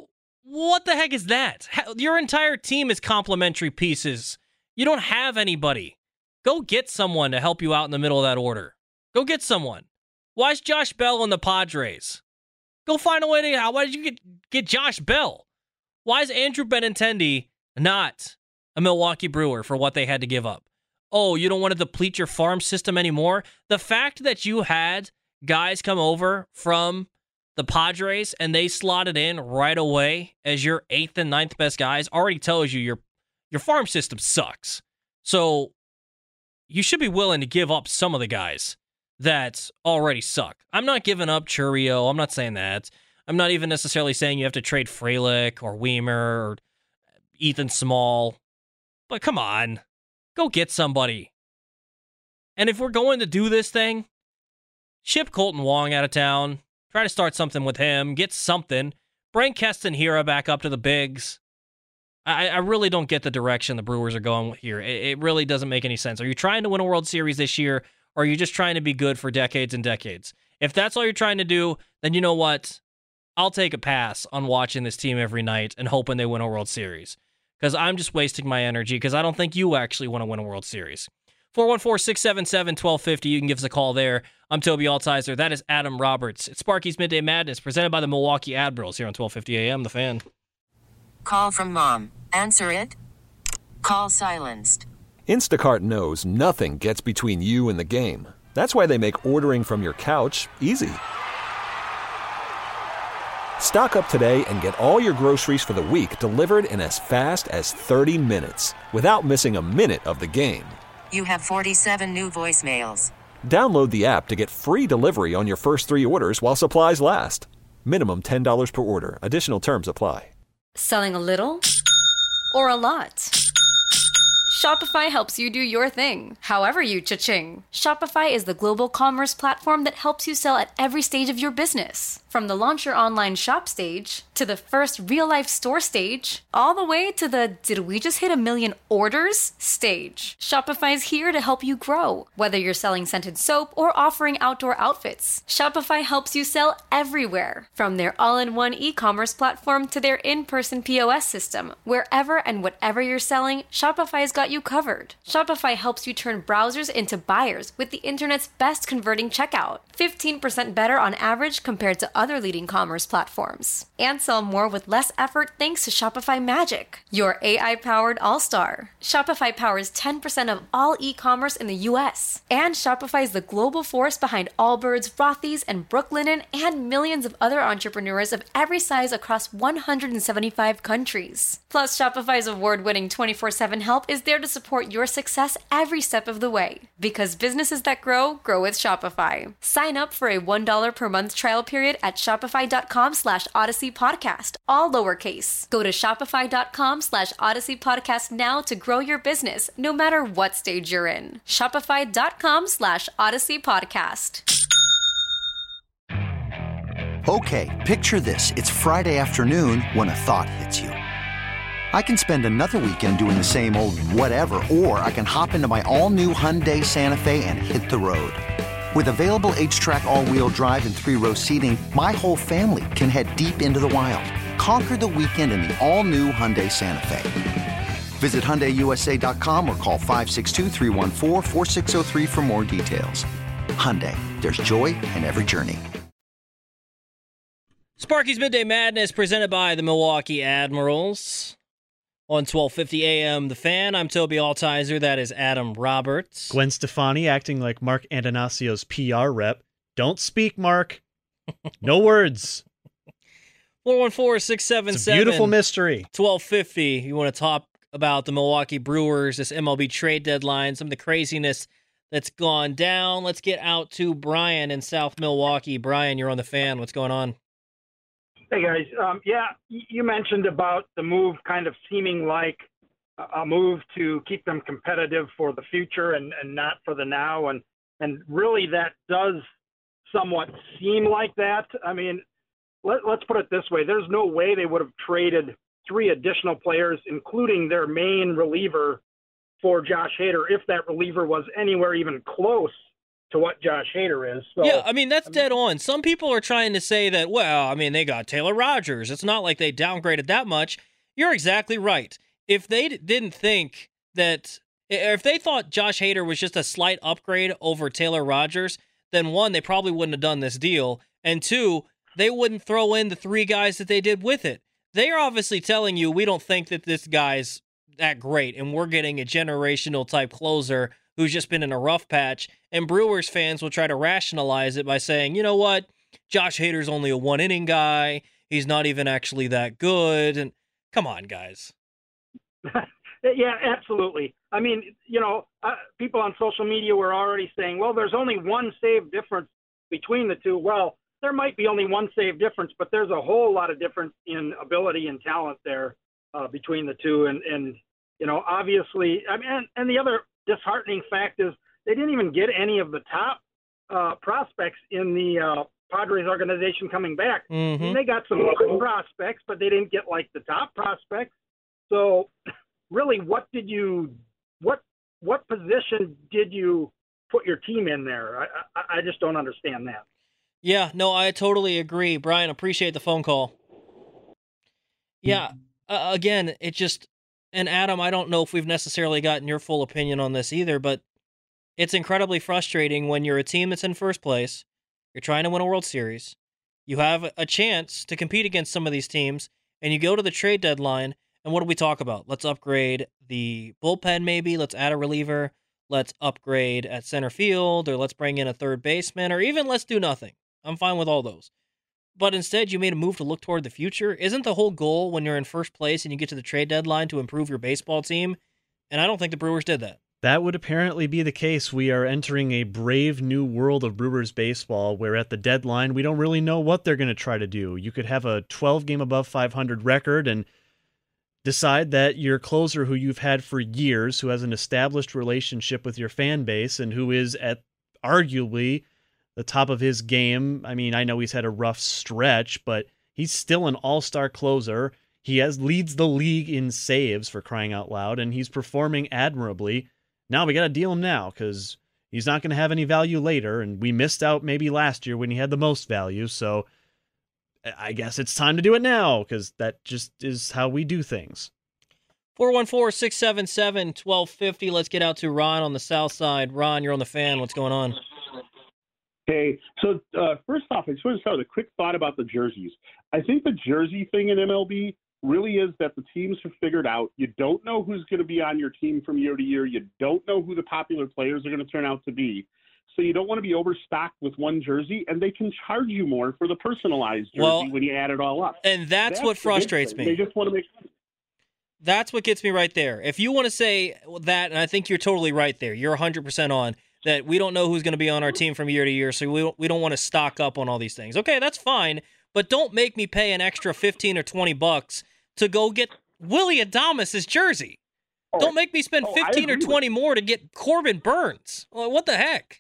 S6: What the heck is that? Your entire team is complementary pieces. You don't have anybody. Go get someone to help you out in the middle of that order. Go get someone. Why is Josh Bell on the Padres? Go find a way to... Why did you get Josh Bell? Why is Andrew Benintendi not a Milwaukee Brewer for what they had to give up? Oh, you don't want to deplete your farm system anymore? The fact that you had guys come over from the Padres and they slotted in right away as your 8th and 9th best guys already tells you your farm system sucks. So you should be willing to give up some of the guys that already suck. I'm not giving up Churio. I'm not saying that. I'm not even necessarily saying you have to trade Frelick or Weimer or Ethan Small. But come on. Go get somebody. And if we're going to do this thing, ship Colton Wong out of town. Try to start something with him. Get something. Bring Keston Hiura back up to the bigs. I really don't get the direction the Brewers are going here. It really doesn't make any sense. Are you trying to win a World Series this year, or are you just trying to be good for decades and decades? If that's all you're trying to do, then you know what? I'll take a pass on watching this team every night and hoping they win a World Series. Because I'm just wasting my energy, because I don't think you actually want to win a World Series. 414-677-1250. You can give us a call there. I'm Toby Altizer. That is Adam Roberts. It's Sparky's Midday Madness, presented by the Milwaukee Admirals here on 1250 AM, The Fan.
S1: Call from mom. Answer it. Call silenced.
S2: Instacart knows nothing gets between you and the game. That's why they make ordering from your couch easy. Stock up today and get all your groceries for the week delivered in as fast as 30 minutes without missing a minute of the game.
S1: You have 47 new voicemails.
S2: Download the app to get free delivery on your first 3 orders while supplies last. Minimum $10 per order. Additional terms apply.
S8: Selling a little or a lot? Shopify helps you do your thing, however you cha-ching. Shopify is the global commerce platform that helps you sell at every stage of your business. From the launch your online shop stage, to the first real-life store stage, all the way to the did we just hit 1 million orders stage. Shopify is here to help you grow. Whether you're selling scented soap or offering outdoor outfits, Shopify helps you sell everywhere. From their all-in-one e-commerce platform to their in-person POS system, wherever and whatever you're selling, Shopify's got you covered. Shopify helps you turn browsers into buyers with the internet's best converting checkout. 15% better on average compared to other leading commerce platforms. And sell more with less effort thanks to Shopify Magic, your AI-powered all-star. Shopify powers 10% of all e-commerce in the US. And Shopify is the global force behind Allbirds, Rothy's, and Brooklinen, and millions of other entrepreneurs of every size across 175 countries. Plus, Shopify's award-winning 24/7 help is there to support your success every step of the way. Because businesses that grow, grow with Shopify. Sign up for a $1 per month trial period at shopify.com/Odyssey Podcast, all lowercase. Go to shopify.com/Odyssey Podcast now to grow your business, no matter what stage you're in. Shopify.com/Odyssey Podcast.
S9: Okay, picture this. It's Friday afternoon when a thought hits you. I can spend another weekend doing the same old whatever, or I can hop into my all-new Hyundai Santa Fe and hit the road. With available H-Track all-wheel drive and 3-row seating, my whole family can head deep into the wild. Conquer the weekend in the all-new Hyundai Santa Fe. Visit HyundaiUSA.com or call 562-314-4603 for more details. Hyundai, there's joy in every journey.
S6: Sparky's Midday Madness, presented by the Milwaukee Admirals. On 1250 AM, The Fan, I'm Toby Altizer. That is Adam Roberts.
S7: Gwen Stefani acting like Mark Antonisio's PR rep. Don't speak, Mark. No words.
S6: 414-677.
S7: It's a beautiful mystery.
S6: 1250. You want to talk about the Milwaukee Brewers, this MLB trade deadline, some of the craziness that's gone down. Let's get out to Brian in South Milwaukee. Brian, you're on The Fan. What's going on?
S10: Hey, guys. You mentioned about the move kind of seeming like a move to keep them competitive for the future and not for the now. And really that does somewhat seem like that. I mean, let's put it this way. There's no way they would have traded 3 additional players, including their main reliever, for Josh Hader if that reliever was anywhere even close to what Josh Hader is. So,
S6: yeah, I mean, that's dead on. Some people are trying to say that, well, I mean, they got Taylor Rogers. It's not like they downgraded that much. You're exactly right. If they didn't think that, if they thought Josh Hader was just a slight upgrade over Taylor Rogers, then one, they probably wouldn't have done this deal. And two, they wouldn't throw in the three guys that they did with it. They are obviously telling you, we don't think that this guy's that great, and we're getting a generational type closer who's just been in a rough patch. And Brewers fans will try to rationalize it by saying, you know what, Josh Hader's only a one-inning guy. He's not even actually that good. And come on, guys.
S10: Yeah, absolutely. I mean, people on social media were already saying, well, there's only one save difference between the two. Well, there might be only one save difference, but there's a whole lot of difference in ability and talent there between the two. And obviously, I mean, and the other disheartening fact is they didn't even get any of the top prospects in the Padres organization coming back.
S6: Mm-hmm.
S10: I mean, they got some good prospects, but they didn't get like the top prospects. So really, what position did you put your team in there? I just don't understand that.
S6: Yeah, no, I totally agree. Brian, appreciate the phone call. Yeah, again, it just, and Adam, I don't know if we've necessarily gotten your full opinion on this either, but it's incredibly frustrating when you're a team that's in first place, you're trying to win a World Series, you have a chance to compete against some of these teams, and you go to the trade deadline, and what do we talk about? Let's upgrade the bullpen maybe, let's add a reliever, let's upgrade at center field, or let's bring in a third baseman, or even let's do nothing. I'm fine with all those. But instead, you made a move to look toward the future. Isn't the whole goal when you're in first place and you get to the trade deadline to improve your baseball team? And I don't think the Brewers did that.
S7: That would apparently be the case. We are entering a brave new world of Brewers baseball where at the deadline, we don't really know what they're going to try to do. You could have a 12-game above 500 record and decide that your closer who you've had for years, who has an established relationship with your fan base and who is at arguably the top of his game. I mean, I know he's had a rough stretch, but he's still an all-star closer. He leads the league in saves, for crying out loud, and he's performing admirably. Now we got to deal him now because he's not going to have any value later, and we missed out maybe last year when he had the most value, so I guess it's time to do it now because that just is how we do things.
S6: 414-677-1250. Let's get out to Ron on the south side. Ron, you're on the Fan. What's going on?
S11: Okay, so first off, I just want to start with a quick thought about the jerseys. I think the jersey thing in MLB really is that the teams have figured out you don't know who's going to be on your team from year to year. You don't know who the popular players are going to turn out to be. So you don't want to be overstocked with one jersey, and they can charge you more for the personalized jersey when you add it all up.
S6: And that's what frustrates me.
S11: They just want to make money.
S6: That's what gets me right there. If you want to say that, and I think you're totally right there, you're 100% on, that we don't know who's going to be on our team from year to year, so we don't want to stock up on all these things. Okay, that's fine, but don't make me pay an extra $15 or $20 to go get Willy Adames' jersey. Don't make me spend 15 or 20 more to get Corbin Burns. Well, what the heck?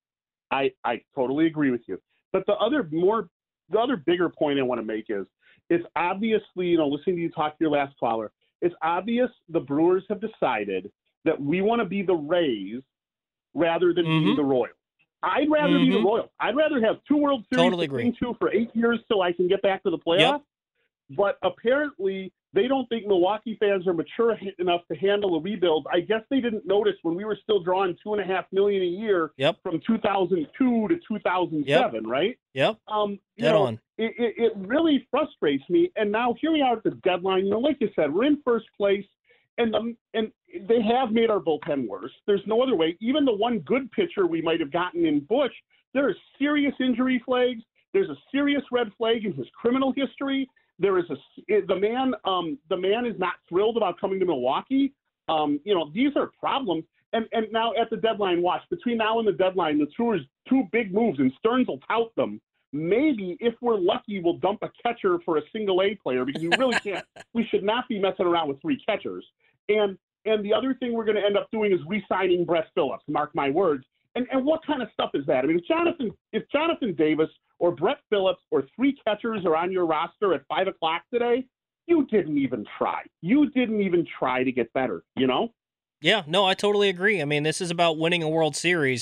S11: I totally agree with you. But the other bigger point I want to make is it's obviously, listening to you talk to your last caller, it's obvious the Brewers have decided that we want to be the Rays rather than being the Royals. I'd rather be the Royals. I'd rather have 2 World Series
S6: totally agree.
S11: To for 8 years so I can get back to the playoffs.
S6: Yep.
S11: But apparently they don't think Milwaukee fans are mature enough to handle a rebuild. I guess they didn't notice when we were still drawing $2.5 million a year from 2002 to 2007, right?
S6: Yep.
S11: Dead on. It really frustrates me. And now here we are at the deadline. Like you said, we're in first place. And they have made our bullpen worse. There's no other way. Even the one good pitcher we might have gotten in Bush, there are serious injury flags. There's a serious red flag in his criminal history. There is the man is not thrilled about coming to Milwaukee. These are problems. And now at the deadline, watch between now and the deadline, the two big moves, and Stearns will tout them. Maybe if we're lucky, we'll dump a catcher for a single A player because we really can't. We should not be messing around with 3 catchers. And the other thing we're going to end up doing is re-signing Brett Phillips. Mark my words. And what kind of stuff is that? I mean, if Jonathan Davis or Brett Phillips or 3 catchers are on your roster at 5 o'clock today, you didn't even try. You didn't even try to get better.
S6: Yeah, no, I totally agree. I mean, this is about winning a World Series.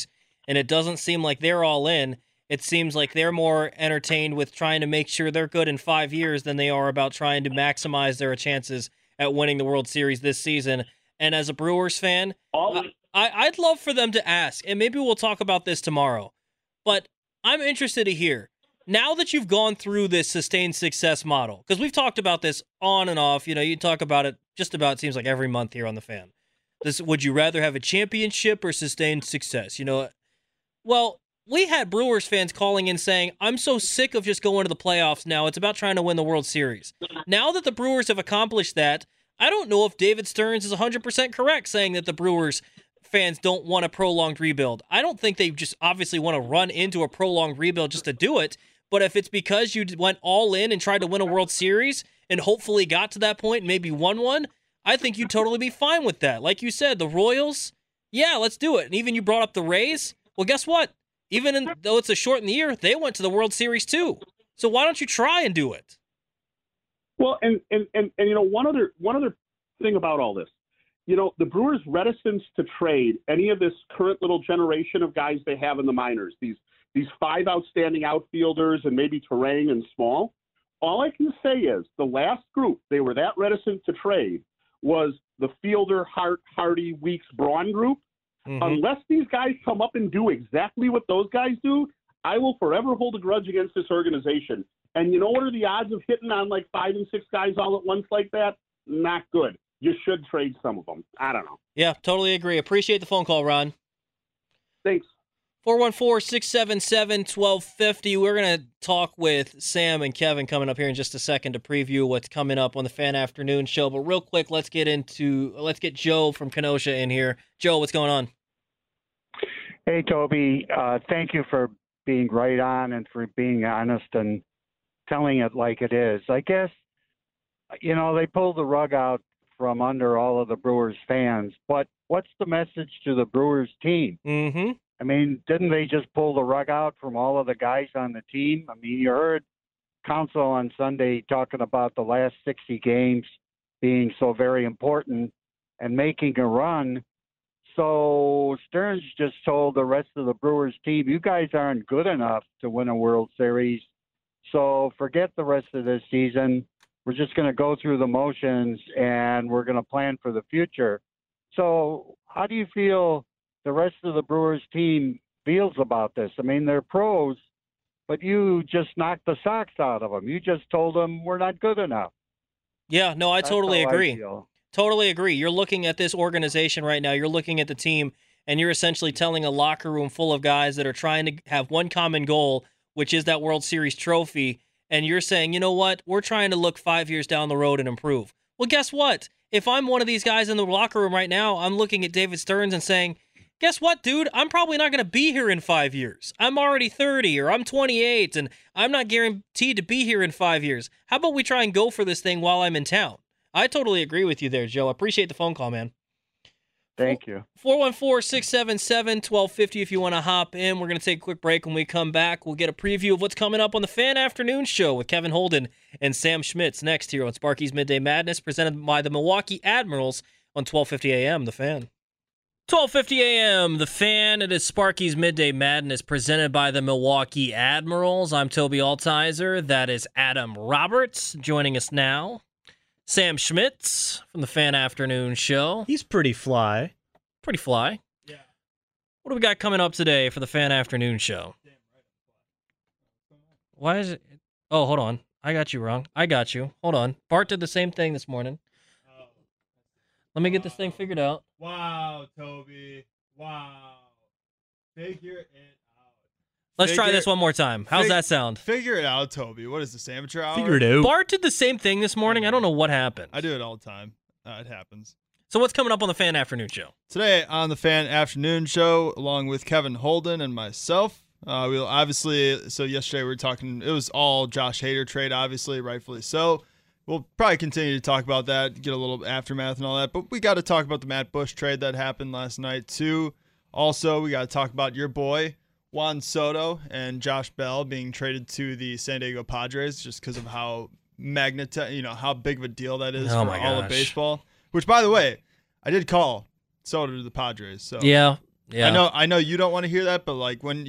S6: and it doesn't seem like they're all in. It seems like they're more entertained with trying to make sure they're good in 5 years than they are about trying to maximize their chances at winning the World Series this season. And as a Brewers fan, I'd love for them to ask, and maybe we'll talk about this tomorrow, but I'm interested to hear, now that you've gone through this sustained success model, because we've talked about this on and off, you talk about it just about, it seems like every month here on The Fan. Would you rather have a championship or sustained success? Well, we had Brewers fans calling in saying, I'm so sick of just going to the playoffs now. It's about trying to win the World Series. Now that the Brewers have accomplished that, I don't know if David Stearns is 100% correct saying that the Brewers fans don't want a prolonged rebuild. I don't think they just obviously want to run into a prolonged rebuild just to do it. But if it's because you went all in and tried to win a World Series and hopefully got to that point and maybe won one, I think you'd totally be fine with that. Like you said, the Royals, yeah, let's do it. And even you brought up the Rays. Well, guess what? Though it's a shortened year, they went to the World Series too. So why don't you try and do it?
S11: Well, and one other thing about all this, the Brewers' reticence to trade any of this current little generation of guys they have in the minors, these 5 outstanding outfielders and maybe Terang and Small, all I can say is the last group they were that reticent to trade was the Fielder, Hart, Hardy, Weeks, Braun group. Mm-hmm. Unless these guys come up and do exactly what those guys do, I will forever hold a grudge against this organization. And what are the odds of hitting on like 5 and 6 guys all at once like that? Not good. You should trade some of them. I don't know.
S6: Yeah, totally agree. Appreciate the phone call, Ron.
S11: Thanks.
S6: 414-677-1250. We're going to talk with Sam and Kevin coming up here in just a second to preview what's coming up on the Fan Afternoon Show. But real quick, let's get Joe from Kenosha in here. Joe, what's going on?
S12: Hey, Toby. Thank you for being right on and for being honest and telling it like it is. I guess, they pulled the rug out from under all of the Brewers fans, but what's the message to the Brewers team?
S6: Mm-hmm.
S12: I mean, didn't they just pull the rug out from all of the guys on the team? I mean, you heard Counsell on Sunday talking about the last 60 games being so very important and making a run. So Stearns just told the rest of the Brewers team, you guys aren't good enough to win a World Series. So forget the rest of this season. We're just going to go through the motions and we're going to plan for the future. So how do you feel the rest of the Brewers team feels about this? I mean, they're pros, but you just knocked the socks out of them. You just told them we're not good enough.
S6: Yeah, no, I totally agree. Totally agree. You're looking at this organization right now. You're looking at the team, and you're essentially telling a locker room full of guys that are trying to have one common goal, which is that World Series trophy, and you're saying, you know what, we're trying to look 5 years down the road and improve. Well, guess what? If I'm one of these guys in the locker room right now, I'm looking at David Stearns and saying, guess what, dude? I'm probably not going to be here in 5 years. I'm already 30 or I'm 28, and I'm not guaranteed to be here in 5 years. How about we try and go for this thing while I'm in town? I totally agree with you there, Joe. I appreciate the phone call, man.
S12: Thank you.
S6: 414-677-1250 if you want to hop in. We're going to take a quick break. When we come back, we'll get a preview of what's coming up on the Fan Afternoon Show with Kevin Holden and Sam Schmitz next here on Sparky's Midday Madness, presented by the Milwaukee Admirals on 1250 a.m. The Fan. 12:50 a.m. The Fan. It is Sparky's Midday Madness presented by the Milwaukee Admirals. I'm Toby Altizer. That is Adam Roberts joining us now. Sam Schmitz from the Fan Afternoon Show.
S7: He's pretty fly.
S6: Pretty fly. Yeah. What do we got coming up today for the Fan Afternoon Show? Why is it? Oh, hold on. I got you wrong. I got you. Hold on. Bart did the same thing this morning. Let me get this thing figured out.
S13: Wow, Toby. Wow. Figure it out.
S6: Let's try this one more time. How's that sound?
S13: Figure it out, Toby. What is this, amateur hour?
S7: Figure it out.
S6: Bart did the same thing this morning. I don't know what happened.
S13: I do it all the time. It happens.
S6: So what's coming up on the Fan Afternoon Show?
S13: Today on the Fan Afternoon Show, along with Kevin Holden and myself, we'll obviously, so yesterday we were talking, it was all Josh Hader trade, obviously, rightfully so. We'll probably continue to talk about that, get a little aftermath and all that, but we got to talk about the Matt Bush trade that happened last night, too. Also, we got to talk about your boy, Juan Soto, and Josh Bell being traded to the San Diego Padres just because of how how big of a deal that is for all of baseball. Which, by the way, I did call Soto to the Padres. So
S6: yeah, Yeah.
S13: I know you don't want to hear that, but like when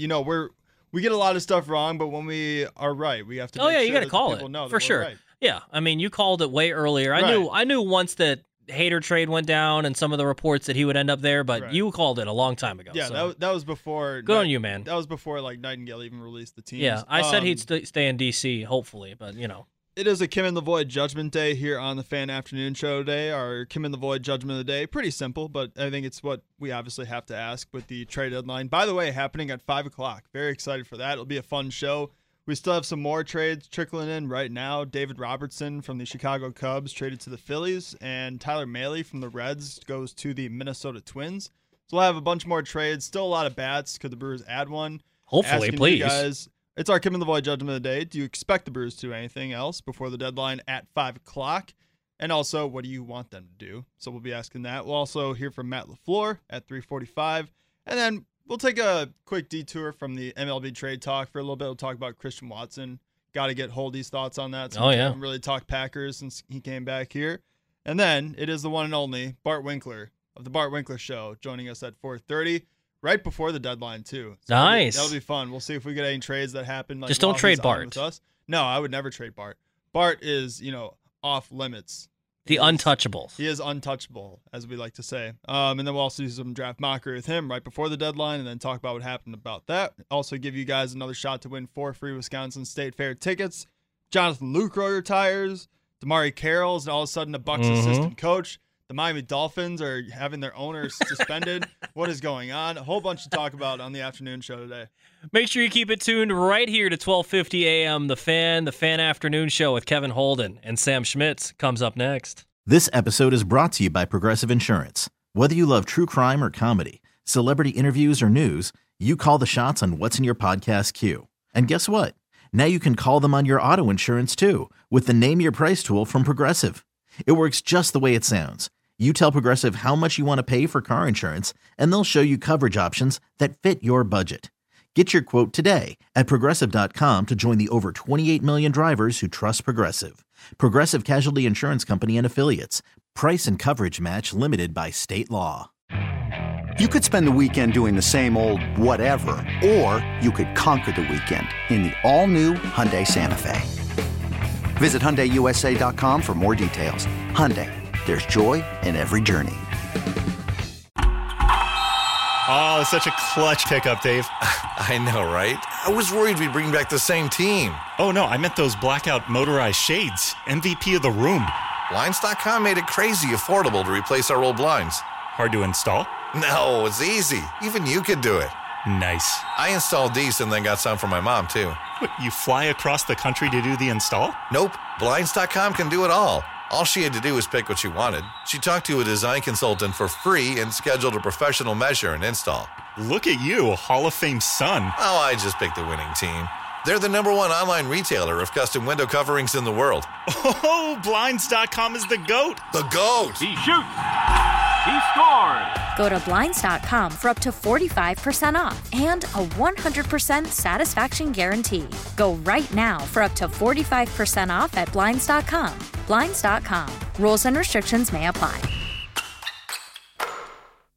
S13: we get a lot of stuff wrong, but when we are right, we have to.
S6: You got to call it
S13: know
S6: for sure.
S13: Right.
S6: Yeah, I mean, you called it way earlier. I knew once that Hader trade went down and some of the reports that he would end up there, but you called it a long time ago.
S13: Yeah,
S6: so.
S13: that was before.
S6: Good on you, man.
S13: That was before like Nightingale even released the teams.
S6: Yeah, I said he'd stay in D.C. hopefully, but
S13: It is a Kim in the Void Judgment Day here on the Fan Afternoon Show today. Our Kim in the Void Judgment of the Day, pretty simple, but I think it's what we obviously have to ask with the trade deadline. By the way, happening at 5 o'clock. Very excited for that. It'll be a fun show. We still have some more trades trickling in right now. David Robertson from the Chicago Cubs traded to the Phillies, and Tyler Mahle from the Reds goes to the Minnesota Twins. So we'll have a bunch more trades. Still a lot of bats. Could the Brewers add one?
S6: Hopefully,
S13: Asking
S6: please.
S13: You guys, it's our Kim in the Void Judgment of the Day. Do you expect the Brewers to do anything else before the deadline at 5 o'clock? And also, what do you want them to do? So we'll be asking that. We'll also hear from Matt LaFleur at 3:45. And then we'll take a quick detour from the MLB trade talk for a little bit. We'll talk about Christian Watson. Got to get Holdy's thoughts on that. So we haven't really talked Packers since he came back here. And then it is the one and only Bart Winkler of the Bart Winkler Show joining us at 4:30. Right before the deadline, too. So
S6: nice.
S13: That'll be fun. We'll see if we get any trades that happen. Like,
S6: just don't trade Bart.
S13: With us. No, I would never trade Bart. Bart is, off limits.
S6: The untouchable.
S13: He is untouchable, as we like to say. And then we'll also do some draft mockery with him right before the deadline and then talk about what happened about that. Also give you guys another shot to win 4 free Wisconsin State Fair tickets. Jonathan Lucroy retires. Damari Carroll's all of a sudden a Bucs assistant coach. The Miami Dolphins are having their owners suspended. What is going on? A whole bunch to talk about on the afternoon show today.
S6: Make sure you keep it tuned right here to 12:50 a.m. The Fan Afternoon Show with Kevin Holden and Sam Schmitz comes up next.
S14: This episode is brought to you by Progressive Insurance. Whether you love true crime or comedy, celebrity interviews or news, you call the shots on what's in your podcast queue. And guess what? Now you can call them on your auto insurance too with the Name Your Price tool from Progressive. It works just the way it sounds. You tell Progressive how much you want to pay for car insurance, and they'll show you coverage options that fit your budget. Get your quote today at Progressive.com to join the over 28 million drivers who trust Progressive. Progressive Casualty Insurance Company and Affiliates. Price and coverage match limited by state law.
S9: You could spend the weekend doing the same old whatever, or you could conquer the weekend in the all-new Hyundai Santa Fe. Visit HyundaiUSA.com for more details. Hyundai. There's joy in every journey.
S15: Oh, such a clutch pickup, Dave.
S16: I know, right? I was worried we'd bring back the same team.
S15: Oh, no, I meant those blackout motorized shades. MVP of the room.
S16: Blinds.com made it crazy affordable to replace our old blinds.
S15: Hard to install?
S16: No, it's easy. Even you could do it.
S15: Nice.
S16: I installed these and then got some for my mom, too.
S15: What, you fly across the country to do the install?
S16: Nope. Blinds.com can do it all. All she had to do was pick what she wanted. She talked to a design consultant for free and scheduled a professional measure and install.
S15: Look at you, Hall of Fame son.
S16: Oh, I just picked the winning team. They're the #1 online retailer of custom window coverings in the world.
S15: Oh, Blinds.com is the GOAT.
S16: The GOAT.
S17: He shoots. He scored.
S8: Go to Blinds.com for up to 45% off and a 100% satisfaction guarantee. Go right now for up to 45% off at Blinds.com. Blinds.com. Rules and restrictions may apply.